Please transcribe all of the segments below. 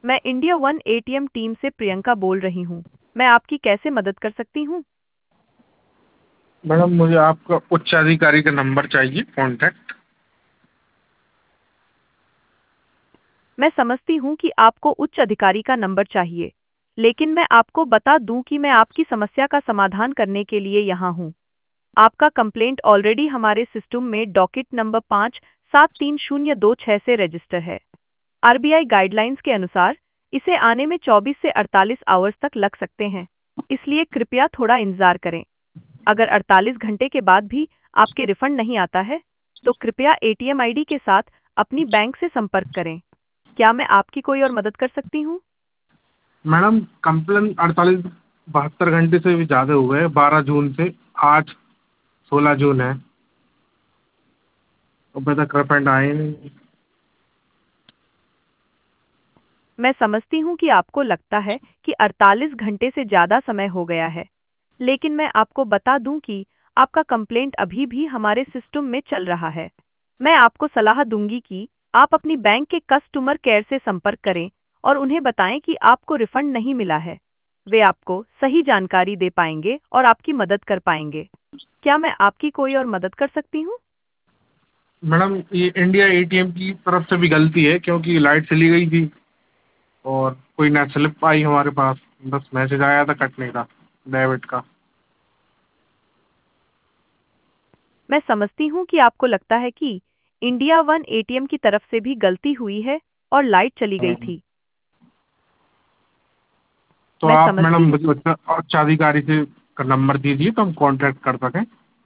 मैं India one ATM team से प्रियंका बोल रही हूँ। मैं आपकी कैसे मदद कर सकती हूँ? मैडम मुझे आपका उच्चाधिकारी का नंबर चाहिए, कॉन्टैक्ट। मैं समझती हूँ कि आपको उच्च अधिकारी का नंबर चाहिए, लेकिन मैं आपको बता दूं कि मैं आपकी समस्या का समाधान करने के लिए यहाँ हूँ। आपका कंप्लेंट ऑलरेडी हमारे सिस्टम में डॉकेट नंबर 573026 से रजिस्टर है। आरबीआई गाइडलाइंस के अनुसार इसे आने में 24 से 48 आवर्स तक लग सकते हैं, इसलिए कृपया थोड़ा इंतजार करें। अगर 48 घंटे के बाद भी आपके रिफंड नहीं आता है, तो कृपया एटीएम आईडी के साथ अपनी बैंक से संपर्क करें। क्या मैं आपकी कोई और मदद कर सकती हूँ? मैडम कंप्लेन 48 72 घंटे से भी ज़्यादा हो गए, 12 जून से आज 16 जून है, अभी तक रिफंड आए नहीं। मैं समझती हूँ कि आपको लगता है कि 48 घंटे से ज़्यादा समय हो गया है, लेकिन मैं आपको बता दूं कि आपका कंप्लेंट अभी भी हमारे सिस्टम में चल रहा है। मैं आपको सलाह दूंगी कि आप अपनी बैंक के कस्टमर केयर से संपर्क करें और उन्हें बताएं कि आपको रिफंड नहीं मिला है। वे आपको सही जानकारी दे पाएंगे और आपकी मदद कर पाएंगे। क्या मैं आपकी कोई और मदद कर सकती हूँ? मैडम ये इंडिया एटीएम की तरफ से भी गलती है, क्योंकि लाइट चली गई थी और कोई ना स्लिप आई हमारे पास, बस मैसेज आया था कटने का, डेबिट का। मैं समझती हूँ कि आपको लगता है कि इंडिया वन एटीएम की तरफ से भी गलती हुई है और लाइट चली गई थी। तो मैं आप मैडम समझती हूँ। मुझे उच्चाधिकारी से का नंबर दीजिए तो हम कांटेक्ट कर सकें।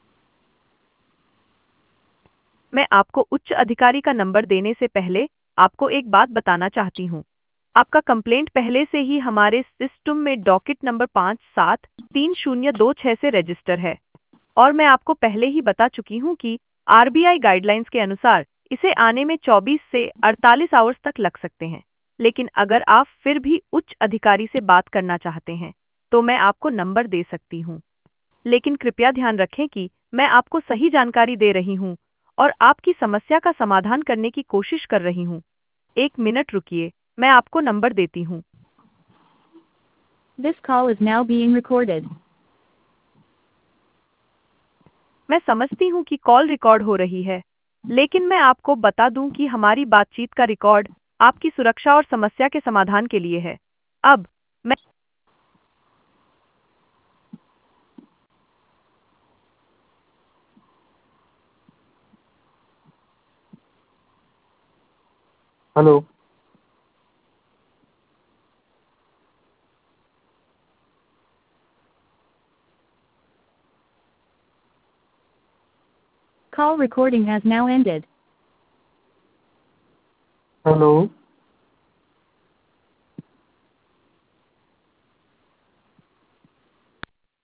मैं आपको उच्च अधिकारी का नंबर देने से पहले आपको एक बात बताना चाहती हूँ। आपका कंप्लेंट पहले से ही हमारे सिस्टम में डॉकेट नंबर 573026 से रजिस्टर है, और मैं आपको पहले ही बता चुकी हूँ कि आरबीआई गाइडलाइंस के अनुसार इसे आने में 24 से 48 आवर्स तक लग सकते हैं। लेकिन अगर आप फिर भी उच्च अधिकारी से बात करना चाहते हैं, तो मैं आपको नंबर दे सकती हूँ। लेकिन कृपया ध्यान रखें कि मैं आपको सही जानकारी दे रही हूँ और आपकी समस्या का समाधान करने की कोशिश कर रही हूँ। 1 मिनट रुकिए, मैं आपको नंबर देती हूँ। This call is now being recorded. मैं समझती हूँ कि कॉल रिकॉर्ड हो रही है, लेकिन मैं आपको बता दूं कि हमारी बातचीत का रिकॉर्ड आपकी सुरक्षा और समस्या के समाधान के लिए है। अब मैं hello. Call recording has now ended. Hello.